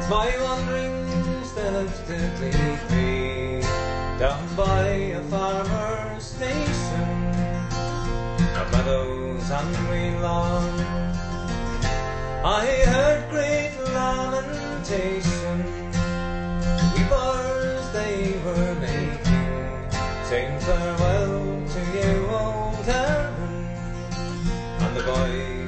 my wanderings steadily free, down by a farmer's station, of meadows and green lawn. I heard great lamentation, weepers they were making, saying farewell to you, old Erin, and the boy